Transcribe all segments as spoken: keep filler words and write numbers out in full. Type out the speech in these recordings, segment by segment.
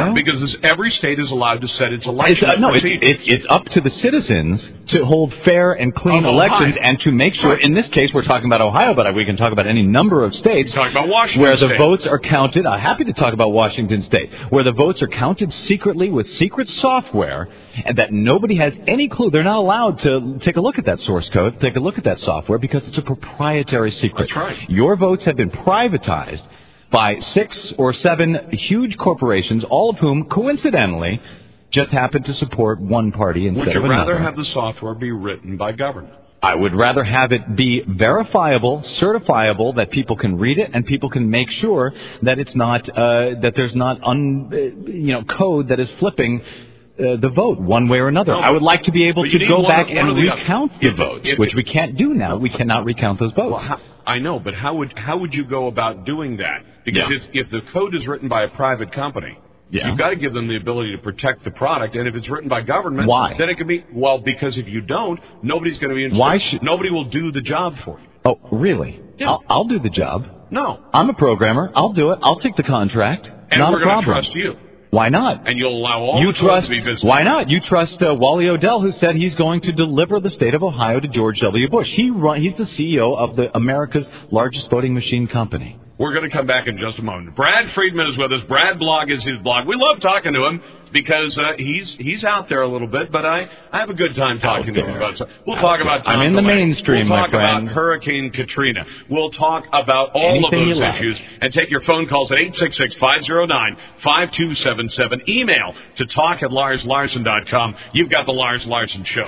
Yeah, because this, every state is allowed to set its election. It's, uh, no, it's, it's it's up to the citizens to hold fair and clean Of elections Ohio. and to make sure. Right. In this case, we're talking about Ohio, but we can talk about any number of states. Talk about Washington where the State. votes are counted. I'm happy to talk about Washington State, where the votes are counted secretly with secret software, and that nobody has any clue. They're not allowed to take a look at that source code, take a look at that software, because it's a proprietary secret. That's right. Your votes have been privatized by six or seven huge corporations, all of whom, coincidentally, just happen to support one party instead Would you of another. rather have the software be written by government? I would rather have it be verifiable, certifiable, that people can read it and people can make sure that it's not uh, that there's not un, uh, you know code that is flipping uh, the vote one way or another. No, I would like to be able but you to need go one back or- one and or the other. recount the If- votes, if- which we can't do now. We cannot recount those votes. Well, how, I know, but how would how would you go about doing that? Because Yeah. if if the code is written by a private company, Yeah. you've got to give them the ability to protect the product. And if it's written by government, Why? then it could be well because if you don't, nobody's going to be interested. Why should- Nobody will do the job for you. Oh, really? Yeah. I'll, I'll do the job. No, I'm a programmer. I'll do it. I'll take the contract. and not we're a going to problem. trust you, Why not? and you'll allow all You the codes trust? to be visible. Why not? You trust uh, Wally Odell, who said he's going to deliver the state of Ohio to George W. Bush. He run, he's the C E O of the America's largest voting machine company. We're going to come back in just a moment. Brad Friedman is with us. Brad Blog is his blog. We love talking to him because uh, he's he's out there a little bit, but I, I have a good time talking to him about stuff. We'll talk about Tom I'm in the DeLay. mainstream, We'll my talk friend. about Hurricane Katrina. We'll talk about all Anything of you those like. issues and take your phone calls at eight six six, five oh nine, five two seven seven. Email to talk at lars larson dot com. You've got the Lars Larson Show.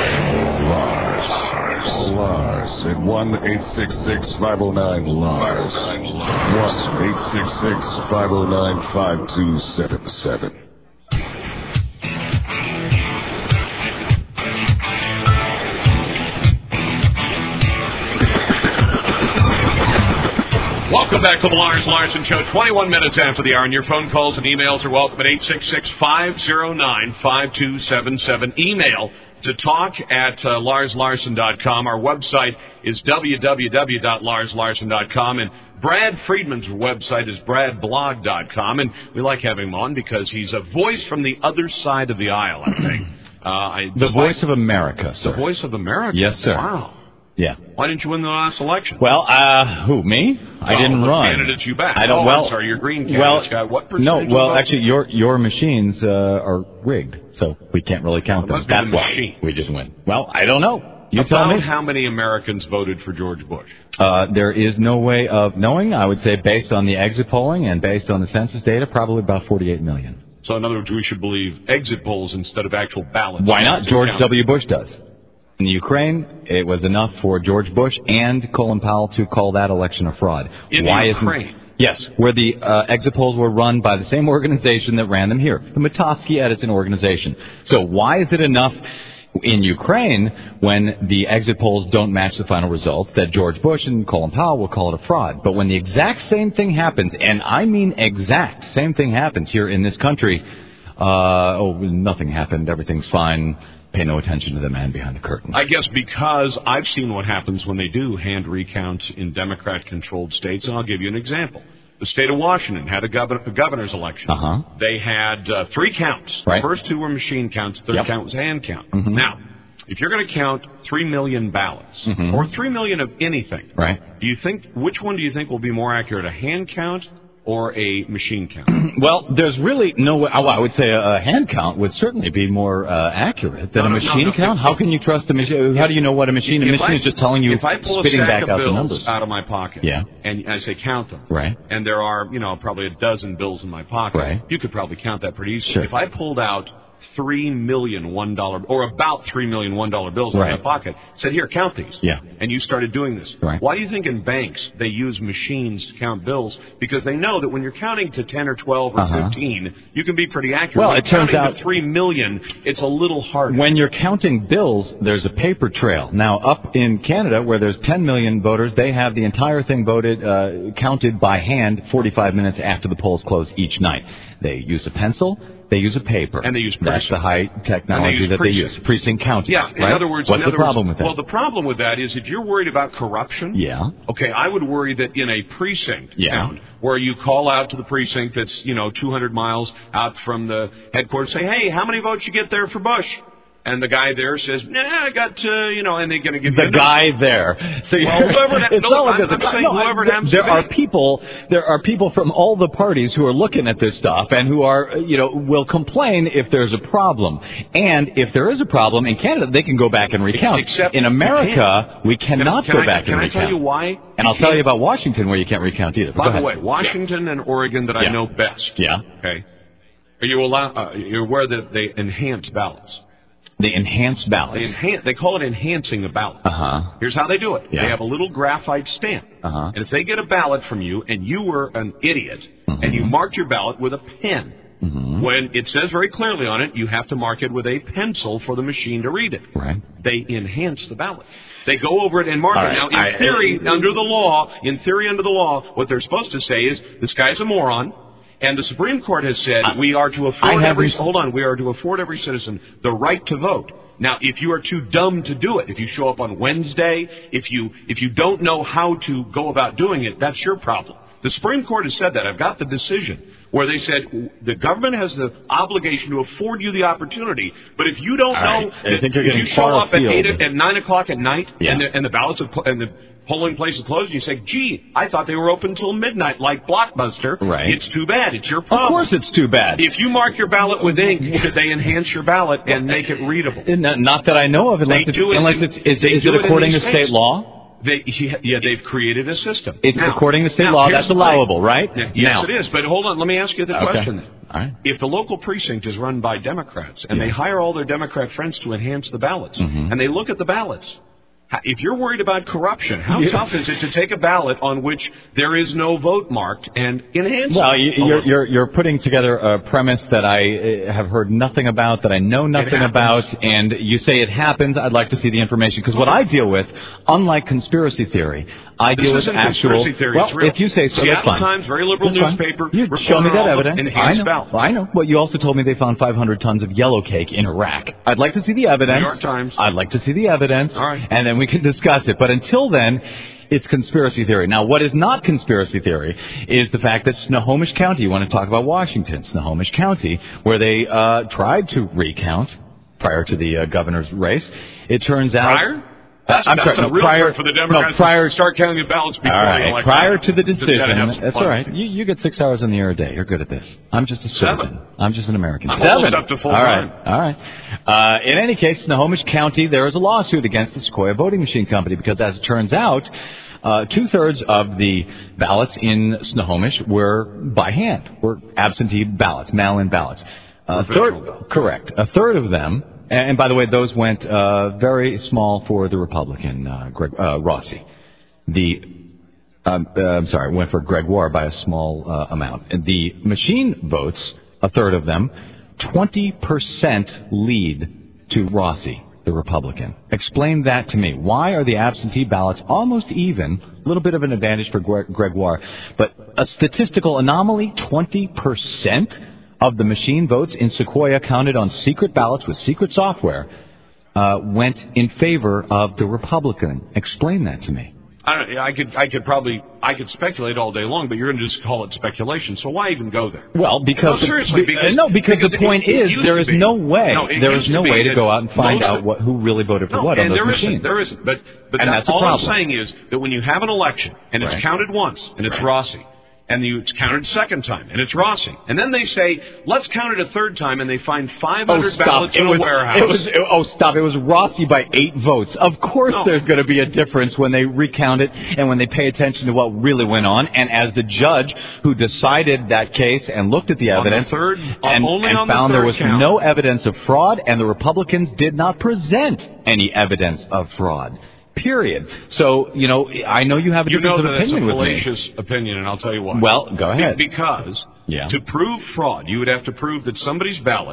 Lars. Lars at one eight six six, five oh nine, Lars. one eight six six, five oh nine, five two seven seven. Welcome back to the Lars Larson Show. twenty-one minutes after the hour, and your phone calls and emails are welcome at eight six six, five oh nine, five two seven seven. Email to talk at uh, lars larson dot com. Our website is w w w dot lars larson dot com, and Brad Friedman's website is brad blog dot com, and we like having him on because he's a voice from the other side of the aisle, I think. Uh, I, The voice of America, sir. The voice of America? Yes, sir. Wow. Yeah. Why didn't you win the last election? Well, uh, who, me? I Oh, didn't the run. candidates you backed. I don't, Oh, well, I'm sorry, your green well, candidates got what No, percentage of well, votes? actually, your your machines uh, are rigged, so we can't really count It them. must be That's the why machine. we didn't win. Well, I don't know. You tell About me. how many Americans voted for George Bush? Uh, there is no way of knowing. I would say based on the exit polling and based on the census data, probably about forty-eight million. So, in other words, we should believe exit polls instead of actual ballots. Why not? To George count. W. Bush does. In Ukraine, it was enough for George Bush and Colin Powell to call that election a fraud. In Why Ukraine? Isn't, yes, where the uh, exit polls were run by the same organization that ran them here, the Matovsky Edison organization. So why is it enough in Ukraine when the exit polls don't match the final results that George Bush and Colin Powell will call it a fraud? But when the exact same thing happens, and I mean exact same thing happens here in this country, uh, oh, nothing happened, everything's fine. Pay no attention to the man behind the curtain. I guess because I've seen what happens when they do hand recounts in Democrat-controlled states, and I'll give you an example. The state of Washington had a, governor, a governor's election. Uh-huh. They had uh, three counts. Right. The first two were machine counts. The third Yep. count was hand count. Mhm. Now, if you're going to count three million ballots, Mhm. or three million of anything, Right. do you think, which one do you think will be more accurate, a hand count or a machine count? Well, there's really no way. I would say a hand count would certainly be more uh, accurate than No, a no, machine no, no. count. How can you trust a machine? How do you know what a machine? A If machine I- is just telling you, if I pull a spitting stack back of out the bills numbers. out of my pocket, Yeah. and I say count them, Right. and there are, you know, probably a dozen bills in my pocket, Right. you could probably count that pretty easily. Sure. If I pulled out three million one dollar, or about three million one dollar bills Right. in my pocket, said, here, count these. Yeah. And you started doing this. Right. Why do you think in banks they use machines to count bills? Because they know that when you're counting to ten or twelve or Uh-huh. fifteen, you can be pretty accurate. Well, When it turns counting out- to three million, it's a little harder. When you're counting bills, there's a paper trail. Now, up in Canada, where there's ten million voters, they have the entire thing voted, uh, counted by hand forty-five minutes after the polls close each night. They use a pencil. They use a paper. And they use That's precinct. the high technology that precinct. they use. Precinct counties. Yeah, in right? other words... What's in the other problem words, with that? Well, the problem with that is if you're worried about corruption... Yeah. Okay, I would worry that in a precinct Yeah. count, where you call out to the precinct that's, you know, two hundred miles out from the headquarters, say, hey, how many votes you get there for Bush? And the guy there says, nah, I got, uh, you know, and they're going to give the you... The guy there. So well, whoever it, it's no, not like I'm, there's I'm a, saying no, whoever it happens there to be. are people, there are people from all the parties who are looking at this stuff and who are, you know, will complain if there's a problem. And if there is a problem in Canada, they can go back and recount. Except in America, we cannot can I, go back can and I recount. Can I tell you why? And I'll tell you about Washington where you can't recount either. By the way, Washington and Oregon that I yeah. know best. Yeah. Okay. Are you allowed? Uh, you're aware that they enhance ballots? They enhance ballots. They enhance. They call it enhancing a ballot. Uh huh. Here's how they do it. Yeah. They have a little graphite stamp. Uh huh. And if they get a ballot from you and you were an idiot mm-hmm. and you marked your ballot with a pen, mm-hmm. when it says very clearly on it, you have to mark it with a pencil for the machine to read it. Right. They enhance the ballot. They go over it and mark All it. right. Now, in I, theory, I, under the law, in theory, under the law, what they're supposed to say is this guy's a moron. And the Supreme Court has said I, we are to afford every res- hold on, we are to afford every citizen the right to vote. Now, if you are too dumb to do it, if you show up on Wednesday, if you if you don't know how to go about doing it, that's your problem. The Supreme Court has said that. I've got the decision where they said the government has the obligation to afford you the opportunity. But if you don't All know, right. I think you're if getting you show far up at afield. eight at nine o'clock at night Yeah. and, the, and the ballots have, and the polling place is closed, and you say, gee, I thought they were open until midnight like Blockbuster. Right. It's too bad. It's your problem. Of course it's too bad. If you mark your ballot with ink, should they enhance your ballot and make it readable? Not, not that I know of, unless They it's, do it unless in- it's is, they is do it it in according to these state states. law? They, yeah, they've created a system. It's now, according to state now, law. here's That's the allowable, thing. right? Yes, now. it is. But hold on, let me ask you the Okay. question then. All right. If the local precinct is run by Democrats and Yeah. they hire all their Democrat friends to enhance the ballots, Mm-hmm. and they look at the ballots, if you're worried about corruption, how Yeah. tough is it to take a ballot on which there is no vote marked and enhance Well, it? you, you're, you're you're putting together a premise that I uh, have heard nothing about, that I know nothing happens. about, and you say it happens. I'd like to see the information because what I deal with, unlike conspiracy theory, I This deal with isn't actual. conspiracy theory, well, it's real. if you say so, Seattle that's fine. Times, very liberal That's fine. newspaper, You reported show me that all the evidence. I enhanced know. ballots. I know. But you also told me they found five hundred tons of yellow cake in Iraq. I'd like to see the evidence. New York Times. I'd like to see the evidence. All right. And then we can discuss it. But until then, it's conspiracy theory. Now, what is not conspiracy theory is the fact that Snohomish County, you want to talk about Washington, Snohomish County, where they uh, tried to recount prior to the uh, governor's race. It turns out... Prior? That's, I'm that's sorry, a no, real prior, trick for the Democrats no, prior, to start counting the ballots before all the right, election. prior to the Just decision. gotta have some That's fun. all right. You, you get six hours in the air a day. You're good at this. I'm just a citizen. Seven. I'm just an American. I'm Seven. almost up to full all time. right. All right. Uh, in any case, Snohomish County, there is a lawsuit against the Sequoia Voting Machine Company because, as it turns out, uh, two-thirds of the ballots in Snohomish were by hand, were absentee ballots, mail-in ballots. A third, correct. A third of them. And by the way, those went uh, very small for the Republican, uh, Greg, uh, Rossi. The, um, uh, I'm sorry, went for Gregoire by a small uh, amount. And the machine votes, a third of them, twenty percent lead to Rossi, the Republican. Explain that to me. Why are the absentee ballots almost even, a little bit of an advantage for Gre- Gregoire, but a statistical anomaly, twenty percent? Of the machine votes in Sequoia counted on secret ballots with secret software uh, went in favor of the Republican. Explain that to me. I, don't, I could, I could probably, I could speculate all day long, but you're going to just call it speculation. So why even go there? Well, because no, seriously, the, because no, because, because the point it, it is there is be. no way no, there is is no way to go out and find out of, what who really voted for no, what on and those there machines. Isn't, there isn't. But but and that, that's a all problem. I'm saying is that when you have an election and it's Right. counted once and it's Right. Rossi. And you, it's counted a second time, and it's Rossi. And then they say, let's count it a third time, and they find five hundred oh, stop. ballots it in was, a warehouse. It was, oh, stop. It was Rossi by eight votes. Of course No. there's going to be a difference when they recount it and when they pay attention to what really went on. And as the judge who decided that case and looked at the On the evidence third- and, only and on the found there third was count. no evidence of fraud, and the Republicans did not present any evidence of fraud. Period. So, you know, I know you have a You know difference that of it's a opinion with me. fallacious opinion, and I'll tell you why. Well, go ahead. Be- because Yeah. to prove fraud, you would have to prove that somebody's ballot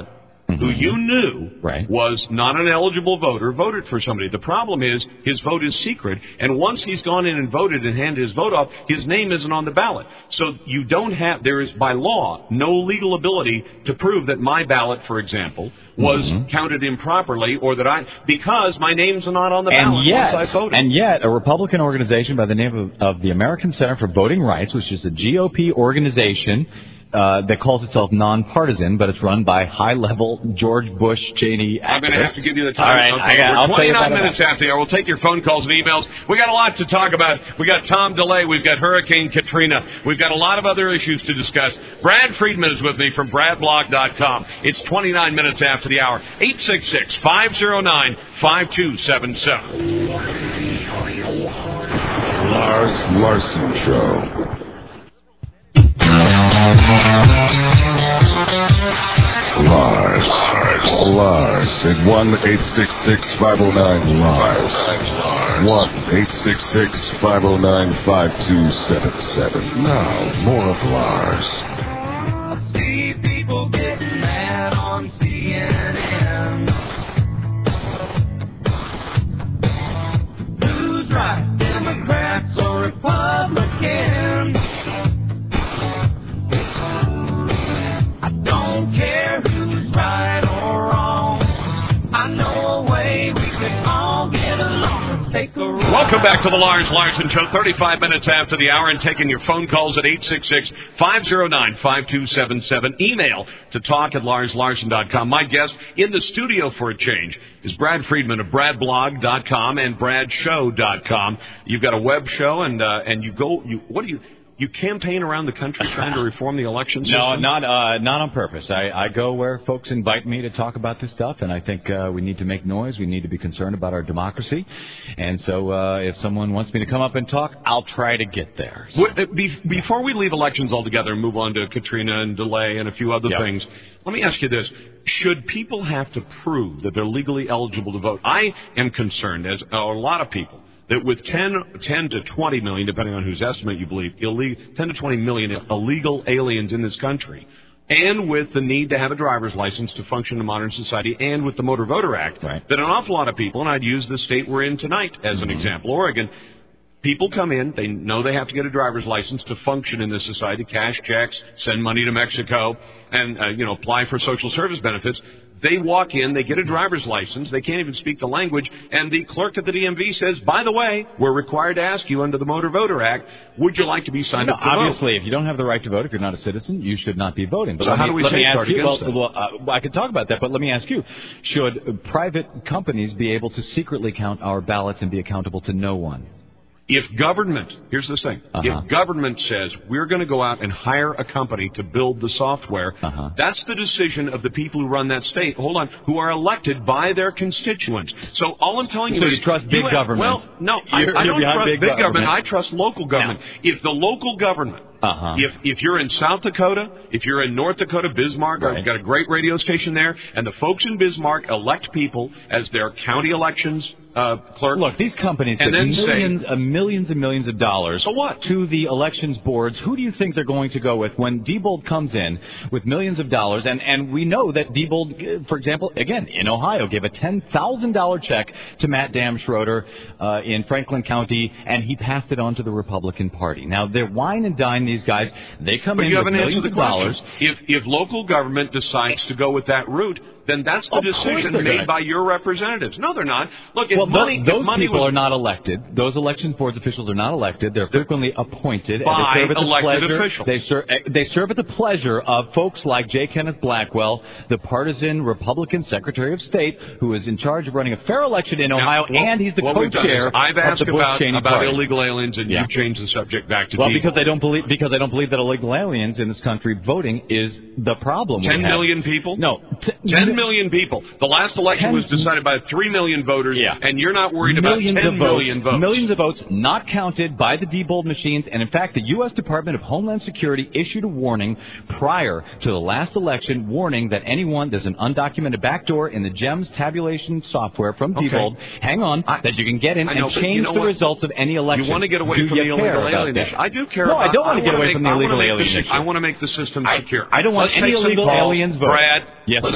mm-hmm. who you knew right. was not an eligible voter, voted for somebody. The problem is his vote is secret, and once he's gone in and voted and handed his vote off, his name isn't on the ballot. So you don't have, there is by law no legal ability to prove that my ballot, for example, was mm-hmm. counted improperly, or that I, because my name's not on the and ballot yet, once I voted. And yet, a Republican organization by the name of, of the American Center for Voting Rights, which is a G O P organization uh, that calls itself nonpartisan, but it's run by high-level George Bush Cheney activists. I'm going to have to give you the time. All right, okay, I got, we're I'll twenty-nine minutes after the hour. We'll take your phone calls and emails. We got a lot to talk about. We got Tom DeLay. We've got Hurricane Katrina. We've got a lot of other issues to discuss. Brad Friedman is with me from brad blog dot com. It's twenty-nine minutes after the hour. eight six six, five oh nine, five two seven seven. Lars Larson Show. Lars. Lars at one eight six six, five oh nine, Lars. one eight six six, five oh nine, five two seven seven. Now, more of Lars. I see people getting mad on C N N. Who's right, Democrats or Republicans? I don't care who's right or wrong. I know a way we can all get along. Let's take a ride. Welcome back to the Lars Larson Show. thirty-five minutes after the hour, and taking your phone calls at eight six six, five oh nine, five two seven seven. Email to talk at lars larson dot com. My guest in the studio for a change is Brad Friedman of brad blog dot com and brad show dot com. You've got a web show, and uh, and you go. You what do you? You campaign around the country trying to reform the election system? No, not uh, not on purpose. I, I go where folks invite me to talk about this stuff, and I think uh, we need to make noise. We need to be concerned about our democracy. And so uh, if someone wants me to come up and talk, I'll try to get there. So. Before we leave elections altogether and move on to Katrina and delay and a few other yep. things, let me ask you this. Should people have to prove that they're legally eligible to vote? I am concerned, as are a lot of people, that with ten, ten to twenty million, depending on whose estimate you believe, illegal, ten to twenty million illegal aliens in this country, and with the need to have a driver's license to function in modern society, and with the Motor Voter Act, right. that an awful lot of people, and I'd use the state we're in tonight as mm-hmm. an example, Oregon, people come in, they know they have to get a driver's license to function in this society, cash checks, send money to Mexico, and uh, you know, apply for social service benefits. They walk in, they get a driver's license, they can't even speak the language, and the clerk at the D M V says, by the way, we're required to ask you under the Motor Voter Act, would you like to be signed no, up to obviously, vote? if you don't have the right to vote, if you're not a citizen, you should not be voting. But so let how me, do we let me ask you, well, that? well uh, I could talk about that, but let me ask you, should private companies be able to secretly count our ballots and be accountable to no one? If government, here's the thing, uh-huh. if government says we're going to go out and hire a company to build the software, uh-huh. that's the decision of the people who run that state, hold on, who are elected by their constituents. So all I'm telling you so is... So you trust big you, government? Well, no, you're, I, I you're don't trust big, big government. government. I trust local government. No. If the local government... Uh-huh. If if you're in South Dakota, if you're in North Dakota, Bismarck, right. I've got a great radio station there, and the folks in Bismarck elect people as their county elections uh, clerk. Look, these companies and give then millions, say, uh, millions and millions of dollars so what? to the elections boards. Who do you think they're going to go with when Diebold comes in with millions of dollars? And, and we know that Diebold, for example, again, in Ohio, gave a ten thousand dollars check to Matt Damschroeder uh, in Franklin County, and he passed it on to the Republican Party. Now, they're wine and dine these guys. They come but in you with haven't millions answered the of question. dollars. If, if local government decides to go with that route, then that's the of decision made gonna. by your representatives. No, they're not. Look, if well, money, those if money people was are not elected. Those election boards officials are not elected. They're frequently appointed. by and they serve at the elected pleasure, officials. They serve, they serve at the pleasure of folks like J. Kenneth Blackwell, the partisan Republican Secretary of State, who is in charge of running a fair election in now, Ohio, well, and he's the what we've done co-chair is I've of asked the Bush-Cheney about, about Party. illegal aliens, and yeah. you changed the subject back to well, Diebold. because I don't believe because I don't believe that illegal aliens in this country voting is the problem. Ten million people? No, t- ten million people. The last election ten, was decided by three million voters, yeah. and you're not worried millions about ten of million votes, votes. Millions of votes not counted by the Diebold machines, and in fact, the U S Department of Homeland Security issued a warning prior to the last election, warning that anyone, there's an undocumented backdoor in the GEMS tabulation software from Diebold, okay. hang on, I, that you can get in know, and change you know the what? results of any election. You want to get away Do from the illegal alien issue. I do care no, about I don't want to get away make, from the illegal alien issue. I want to make the system I, secure. I don't want let's any take illegal some calls. aliens vote. Brad, yes, let's sir? take some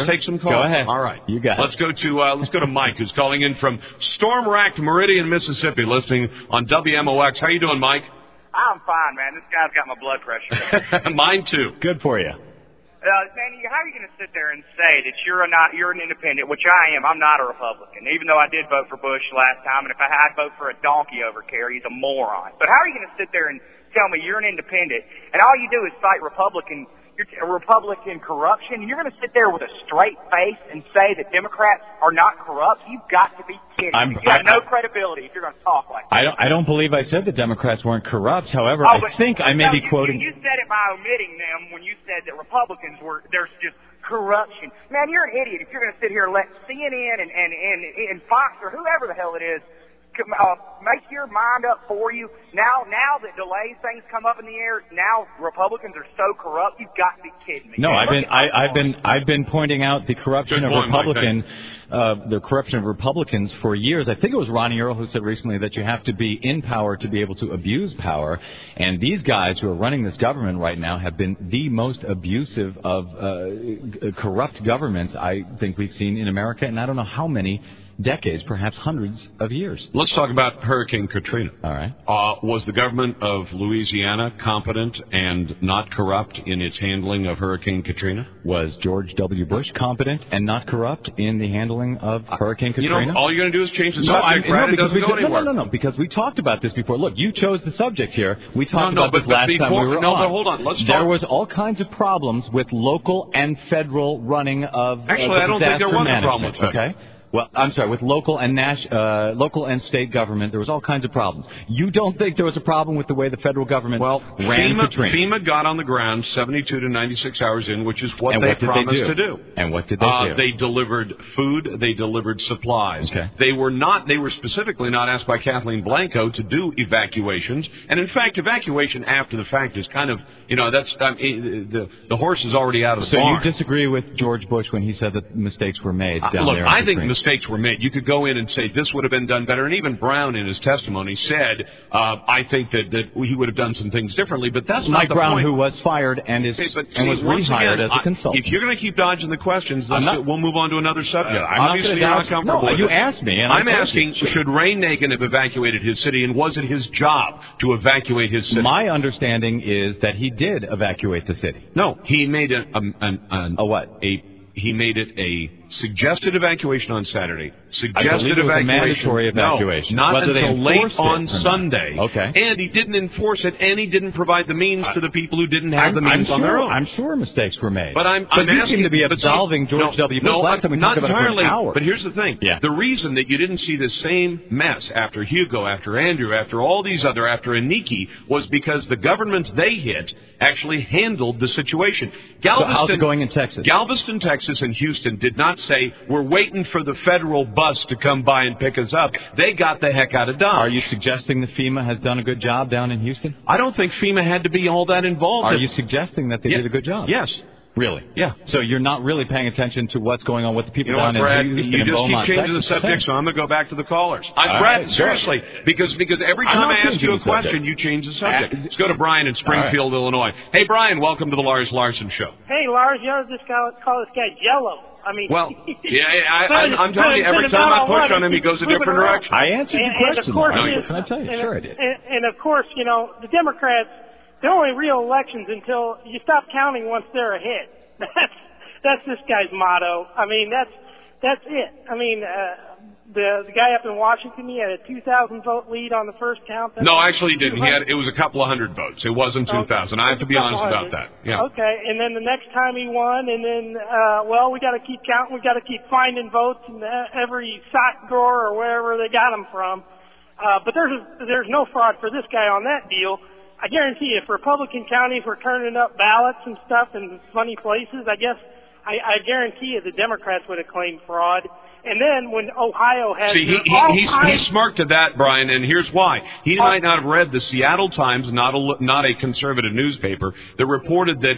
call? Go ahead. All right. You got it. Let's go to uh, let's go to Mike, who's calling in from storm-racked Meridian, Mississippi, listening on W M O X. How you doing, Mike? I'm fine, man. This guy's got my blood pressure. Mine too. Good for you. Uh, man, how are you going to sit there and say that you're a not you're an independent, which I am? I'm not a Republican, even though I did vote for Bush last time. And if I had vote for a donkey over Kerry, he's a moron. But how are you going to sit there and tell me you're an independent, and all you do is fight Republican, you're a Republican corruption, and you're going to sit there with a straight face and say that Democrats are not corrupt? You've got to be kidding. I'm, you have I, no credibility if you're going to talk like that. I don't. I don't believe I said the Democrats weren't corrupt. However, oh, I think I may no, be you, quoting. You, you said it by omitting them when you said that Republicans were. There's just corruption. Man, you're an idiot if you're going to sit here and let C N N and and and, and Fox or whoever the hell it is Uh, make your mind up for you. Now, now that delays things come up in the air, now Republicans are so corrupt. You've got to be kidding me. No, Man, I've been I, I've been I've been pointing out the corruption Good of point, Republican, uh, the corruption of Republicans for years. I think it was Ronnie Earl who said recently that you have to be in power to be able to abuse power. And these guys who are running this government right now have been the most abusive of uh, corrupt governments I think we've seen in America, and I don't know how many decades, perhaps hundreds of years. Let's talk about Hurricane Katrina. All right. Uh, was the government of Louisiana competent and not corrupt in its handling of Hurricane Katrina? Was George W. Bush competent and not corrupt in the handling of Hurricane Katrina? You know, all you're going to do is change the no, subject, I'm, right? no, It doesn't we go just, anywhere. No, no, no, because we talked about this before. Look, you chose the subject here. We talked no, no, about but, this but last before, time we were no, on. but hold on. Let's there talk. was all kinds of problems with local and federal running of Actually, uh, I don't think there was a problem with management, okay? Well, I'm sorry, with local and nas- uh, local and state government, there was all kinds of problems. You don't think there was a problem with the way the federal government well, ran FEMA, Katrina? FEMA got on the ground seventy-two to ninety-six hours in, which is what and they what did promised they do? to do. And what did they uh, do? They delivered food. They delivered supplies. Okay. They were not. They were specifically not asked by Kathleen Blanco to do evacuations. And in fact, evacuation after the fact is kind of, you know, that's um, the the horse is already out of the so barn. you disagree with George Bush when he said that mistakes were made down uh, look, there? Look, I think mistakes were made. You could go in and say this would have been done better. And even Brown in his testimony said, uh, I think that, that he would have done some things differently. But that's Mike not the Brown, point. who was fired and is Okay, but and see, was once rehired again, as a consultant. I, if you're going to keep dodging the questions, let's not, do, we'll move on to another subject. Uh, I'm Obviously, not you're not dodge, comfortable no, with you it. asked me. And I'm I asking, you. should Ray Nagin have evacuated his city, and was it his job to evacuate his city? My understanding is that he did evacuate the city. No, he made a, a, an, an, a what? A he made it a suggested evacuation on Saturday. Suggested I believe it was evacuation. a mandatory evacuation. No, not Whether until late on it Sunday. Okay. And he didn't enforce it, and he didn't provide the means to the people who didn't have I'm, the means I'm on sure, their own. I'm sure mistakes were made. But I'm, but I'm you asking, seem to be but absolving see, George no, W. Bush. No, Last time we not talked about entirely. it for an hour. But here's the thing. Yeah. The reason that you didn't see the same mess after Hugo, after Andrew, after all these other, after Aniki, was because the governments they hit actually handled the situation. Galveston, so how's it going in Texas? Galveston, Texas, and Houston did not say, we're waiting for the federal bus to come by and pick us up. They got the heck out of Dodge. Are you suggesting that FEMA has done a good job down in Houston? I don't think FEMA had to be all that involved. Are in you suggesting that they yeah. did a good job? Yes. Really? Yeah. So you're not really paying attention to what's going on with the people You know down what, Brad? in Houston You and just Beaumont, keep changing Texas. the subject, so I'm going to go back to the callers. I, All Brad, right, seriously, because because every time I ask you a question, you change the subject. Uh, Let's go to Brian in Springfield, right. Illinois. Hey, Brian, welcome to the Lars Larson Show. Hey, Lars, you know, just call, call this guy Jello. I mean, well, yeah, I, I, I'm, I'm telling you, every time I push on him, he goes a different direction. I answered and, your question. And of course, no, his, can I tell you? And, sure, I did. And, and of course, you know, the Democrats, they're only real elections until you stop counting once they're ahead. That's that's this guy's motto. I mean, that's that's it. I mean, uh, the the guy up in Washington, he had a two thousand vote lead on the first count. That's no, actually, he didn't. He had it was a couple of hundred votes. It wasn't two thousand. I have to be honest about that. Yeah. Okay, and then the next time he won, and then uh, well, we got to keep counting. We got to keep finding votes in every sock drawer or wherever they got them from. Uh, but there's a, there's no fraud for this guy on that deal. I guarantee you, if Republican counties were turning up ballots and stuff in funny places, I guess I, I guarantee you the Democrats would have claimed fraud. And then when Ohio has See, he, he, he's, he smirked at that, Brian, and here's why. He might not have read the Seattle Times, not a, not a conservative newspaper, that reported that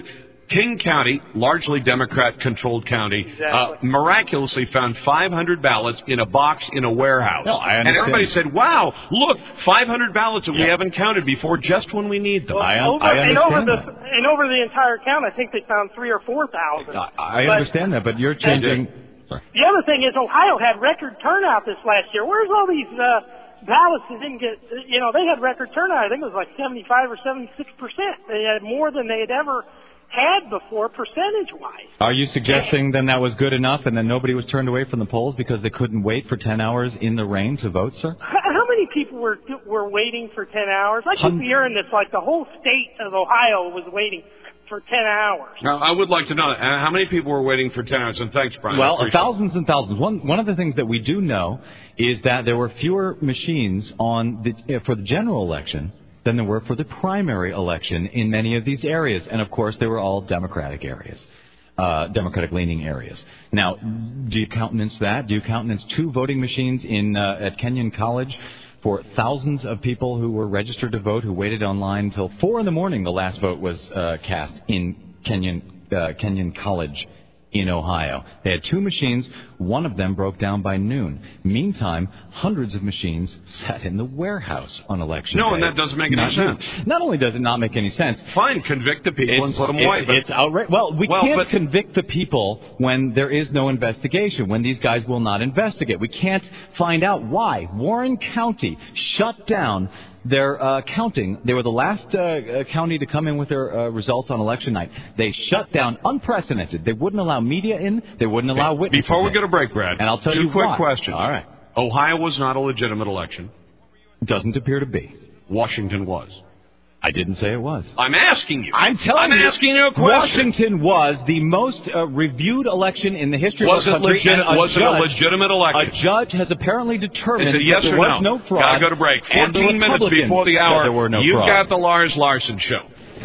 King County, largely Democrat-controlled county, Exactly. uh, miraculously found five hundred ballots in a box in a warehouse. No, I and understand. everybody said, wow, look, five hundred ballots that we haven't counted before just when we need them. Well, I un- over, I and over understand the that. and over the entire count, I think they found three or four thousand. I, I But understand that, but you're changing. Sorry. The other thing is Ohio had record turnout this last year. Where's all these uh, ballots that didn't get? You know, they had record turnout. I think it was like seventy-five or seventy-six percent. They had more than they had ever had before, percentage-wise. Are you suggesting then that was good enough and then nobody was turned away from the polls because they couldn't wait for ten hours in the rain to vote, sir? How how many people were were waiting for ten hours? I keep Hun- hearing this, like the whole state of Ohio was waiting for ten hours. Now, I would like to know uh, how many people were waiting for ten hours, and thanks, Brian. I Well, appreciate it. thousands and thousands. One one of the things that we do know is that there were fewer machines on the uh, for the general election than there were for the primary election in many of these areas, and of course they were all Democratic areas, uh, Democratic-leaning areas. Now, do you countenance that? Do you countenance two voting machines in uh, at Kenyon College for thousands of people who were registered to vote, who waited online until four in the morning? The last vote was uh, cast in Kenyon uh, Kenyon College in Ohio. They had two machines. One of them broke down by noon. Meantime, hundreds of machines sat in the warehouse on election No, day. and that doesn't make any Not sense. used. Not only does it not make any sense, Fine, convict the people and it's, put them it's, away. But it's outrageous. Well, we Well, can't but- convict the people when there is no investigation, when these guys will not investigate. We can't find out why. Warren County shut down their uh, counting. They were the last uh, uh, county to come in with their uh, results on election night. They shut down, unprecedented. They wouldn't allow media in. They wouldn't allow witnesses Before we in. go to break, Brad, And I'll tell two you quick why. questions. All right. Ohio was not a legitimate election. Doesn't appear to be. Washington was. I didn't say it was. I'm asking you. I'm telling I'm you, asking you a question. Washington was the most uh, reviewed election in the history Was of it the country. legit- and a was it a judge- legitimate election? A judge has apparently determined Is it yes that there or was no? no fraud. Gotta go to break. and the Fourteen minutes Republicans before the said hour. there were no You've fraud. got the Lars Larson Show.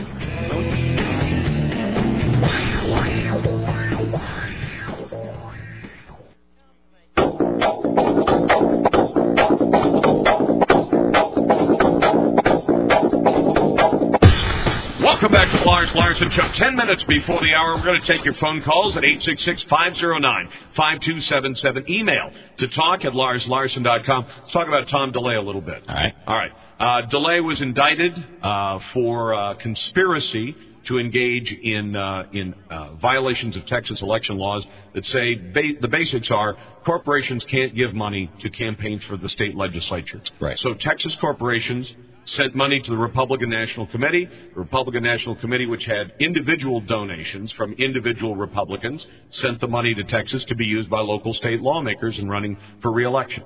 Welcome back to the Lars Larson Show. Ten minutes before the hour, we're going to take your phone calls at eight six six, five oh nine, five two seven seven. Email to talk at lars larson dot com. Let's talk about Tom DeLay a little bit. All right. All right. Uh, DeLay was indicted uh, for uh, conspiracy to engage in uh, in uh, violations of Texas election laws that say ba- the basics are corporations can't give money to campaigns for the state legislature. Right. So Texas corporations sent money to the Republican National Committee. The Republican National Committee, which had individual donations from individual Republicans, sent the money to Texas to be used by local state lawmakers in running for re-election.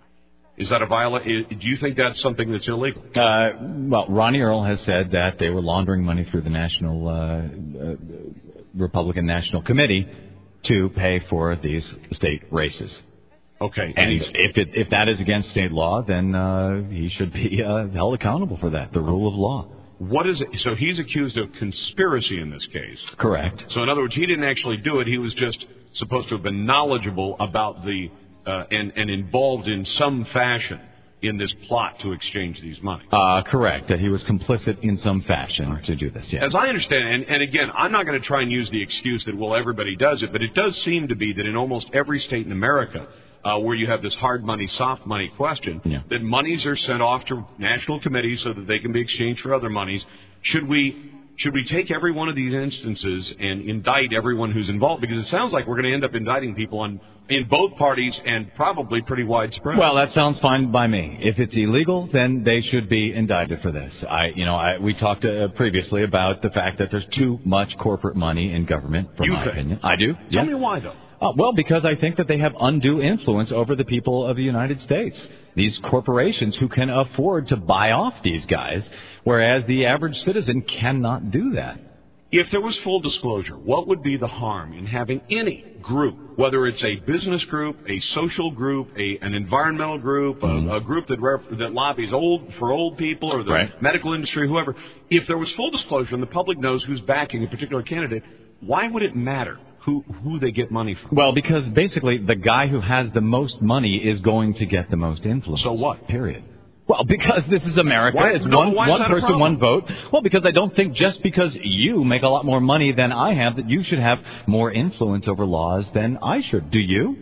Is that a violation? Do you think that's something that's illegal? Uh, well, Ronnie Earl has said that they were laundering money through the National uh, uh, Republican National Committee to pay for these state races. Okay. And he's- if it, if that is against state law, then uh, he should be uh, held accountable for that, the rule of law. What is it? So he's accused of conspiracy in this case. Correct. So in other words, he didn't actually do it. He was just supposed to have been knowledgeable about the uh, and and involved in some fashion in this plot to exchange these money. Uh, correct, that he was complicit in some fashion to do this, yes. As I understand, and, and again, I'm not going to try and use the excuse that, well, everybody does it, but it does seem to be that in almost every state in America, uh, where you have this hard money, soft money question, Yeah. that monies are sent off to national committees so that they can be exchanged for other monies. Should we should we take every one of these instances and indict everyone who's involved? Because it sounds like we're going to end up indicting people on in both parties and probably pretty widespread. Well, that sounds fine by me. If it's illegal, then they should be indicted for this. I, you know, I, we talked uh, previously about the fact that there's too much corporate money in government, from You my think? opinion. I do. Tell yeah. me why, though. Uh, well, because I think that they have undue influence over the people of the United States. These corporations who can afford to buy off these guys, whereas the average citizen cannot do that. If there was full disclosure, what would be the harm in having any group, whether it's a business group, a social group, a, an environmental group, Mm-hmm. a, a group that rep, that lobbies old for old people or the Right. medical industry, whoever, if there was full disclosure and the public knows who's backing a particular candidate, why would it matter who, who they get money from? Well, because basically the guy who has the most money is going to get the most influence. So what? Period. Well, because this is America. Why, it's no, one, why is one that a person, problem? one vote. Well, because I don't think just because you make a lot more money than I have that you should have more influence over laws than I should. Do you?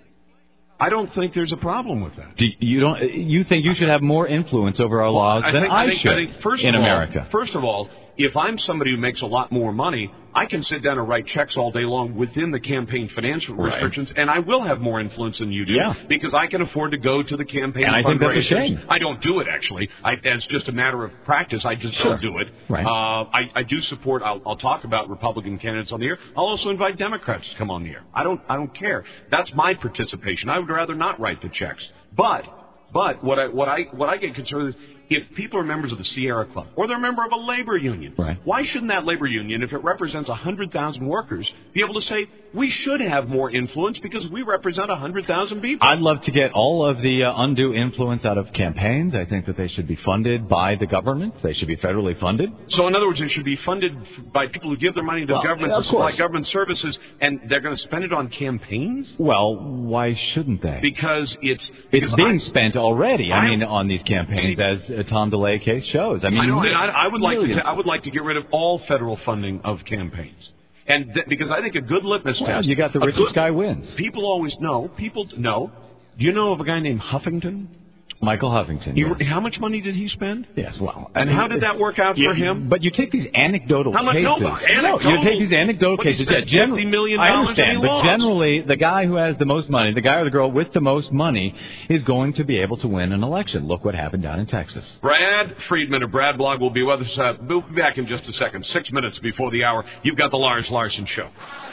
I don't think there's a problem with that. Do you don't? You think you should have more influence over our laws I than think, I, I think, should I think first in of all, America? First of all, if I'm somebody who makes a lot more money, I can sit down and write checks all day long within the campaign financial Right. restrictions, and I will have more influence than you do Yeah. because I can afford to go to the campaign And I think that's a fundraisers. shame. I don't do it, actually. I, it's just a matter of practice. I just Sure. don't do it. Right. Uh, I, I do support, I'll, I'll talk about Republican candidates on the air. I'll also invite Democrats to come on the air. I don't, I don't care. That's my participation. I would rather not write the checks. But, but what I, what I, what I get concerned with is if people are members of the Sierra Club or they're a member of a labor union, Right. why shouldn't that labor union, if it represents one hundred thousand workers, be able to say, we should have more influence because we represent one hundred thousand people? I'd love to get all of the uh, undue influence out of campaigns. I think that they should be funded by the government. They should be federally funded. So, in other words, it should be funded by people who give their money to Well, the government yeah, to of supply course. government services, and they're going to spend it on campaigns? Well, why shouldn't they? Because it's... It's because being I, spent already. I, I- mean, on these campaigns, See- as uh, Tom DeLay case shows. I mean, I know, mi- and I, I would like to. millions. ta- I would like to get rid of all federal funding of campaigns, and th- because I think a good litmus Well, test. you got the a richest good- guy wins. People always know. People know. Do you know of a guy named Huffington? Michael Huffington. He, yes. How much money did he spend? Yes, well. And how did that work out Yeah, for him? But you take these anecdotal How much- cases. no, but anecdotal- you take these anecdotal What, he cases. spent Yeah, gen- fifty million I dollars understand, and he but lost. generally, the guy who has the most money, the guy or the girl with the most money, is going to be able to win an election. Look what happened down in Texas. Brad Friedman of Brad Blog will be with us. Uh, we'll be back in just a second. Six minutes before the hour. You've got the Lars Larson Show.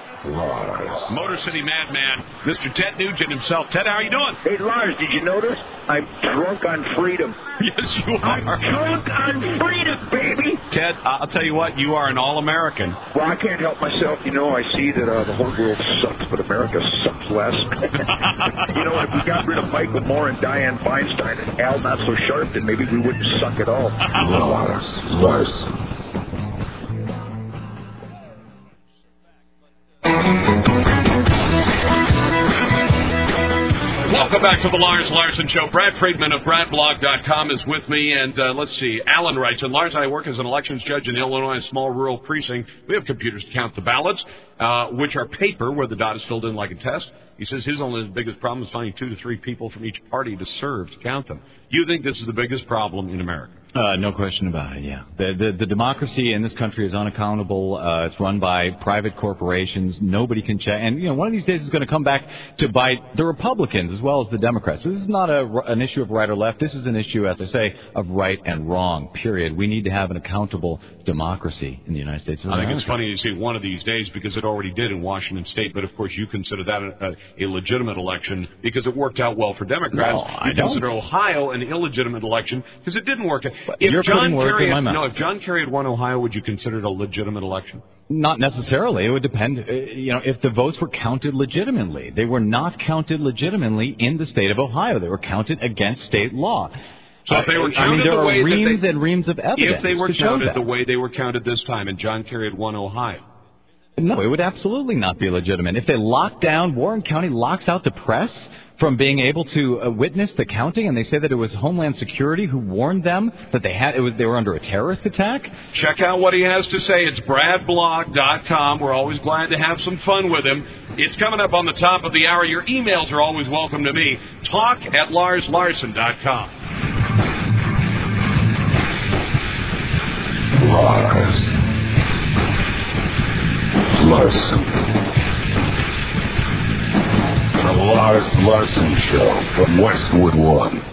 Lars. Motor City Madman, Mister Ted Nugent himself. Ted, how are you doing? Hey, Lars, did you notice? I'm drunk on freedom. Yes, you I'm are. drunk on freedom, baby. Ted, I'll tell you what, you are an all-American. Well, I can't help myself. You know, I see that uh, the whole world sucks, but America sucks less. You know, if we got rid of Michael Moore and Dianne Feinstein and Al Not So Sharp, then maybe we wouldn't suck at all. Lars Larson. Welcome back to the Lars Larson Show. Brad Friedman of Brad Blog dot com is with me, and uh, let's see. Alan writes, and Lars and I work as an elections judge in Illinois, a small rural precinct. We have computers to count the ballots, uh, which are paper, where the dot is filled in like a test. He says his only biggest problem is finding two to three people from each party to serve to count them. You think this is the biggest problem in America? Uh, no question about it, yeah. The, the the democracy in this country is unaccountable. Uh, it's run by private corporations. Nobody can check. And, you know, one of these days it's going to come back to bite the Republicans as well as the Democrats. This is not a, an issue of right or left. This is an issue, as I say, of right and wrong, period. We need to have an accountable democracy in the United States of I America. think it's funny you say one of these days because it already did in Washington State, but of course you consider that a, a legitimate election because it worked out well for Democrats. No, I you don't. consider Ohio an illegitimate election because it didn't work out. But If you're John putting words Kerry in my had, mouth. no, if John Kerry had won Ohio, would you consider it a legitimate election? Not necessarily. It would depend, uh, you know, if the votes were counted legitimately. They were not counted legitimately in the state of Ohio. They were counted against state law. So if they were I mean, counted there the are way that reams they- and reams of evidence If they were to show counted that. the way they were counted this time and John Kerry had won Ohio. No, it would absolutely not be legitimate. If they lock down, Warren County locks out the press from being able to uh, witness the counting, and they say that it was Homeland Security who warned them that they had it was they were under a terrorist attack. Check out what he has to say. It's Brad Blog dot com. We're always glad to have some fun with him. It's coming up on the top of the hour. Your emails are always welcome to me. Talk at Lars Larson dot com. Lars Larson. The Lars Larson Show from Westwood One.